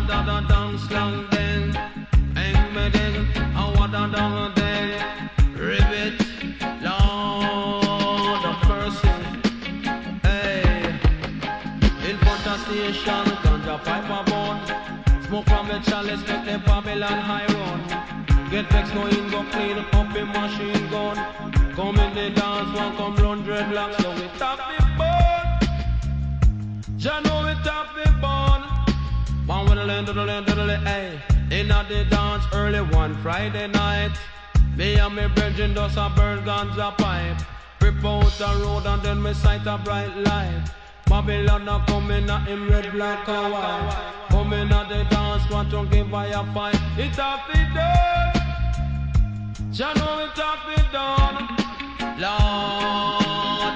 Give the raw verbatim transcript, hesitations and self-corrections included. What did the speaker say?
what a da dance long then. Hang me then, and what a da then. Ribbit, Lord of mercy. Hey, in front of station, ganja pipe a bun. Smoke from the chalice, make the Babylon high run. Get vex, go in, go clean up the machine gun. Come in the dance, one come run dreadlocks, so we tap it bun. Jah know we tap it bun. One with the land, to the land, to the land, hey. In at the dance early one Friday night. Me and me brethren does a burn guns a pipe. Rip out a road and then me sight a bright light. Babylon a coming at him red black and white. Coming at the dance, want to give I a fight. It have it done. Jah know it have it done. Lord.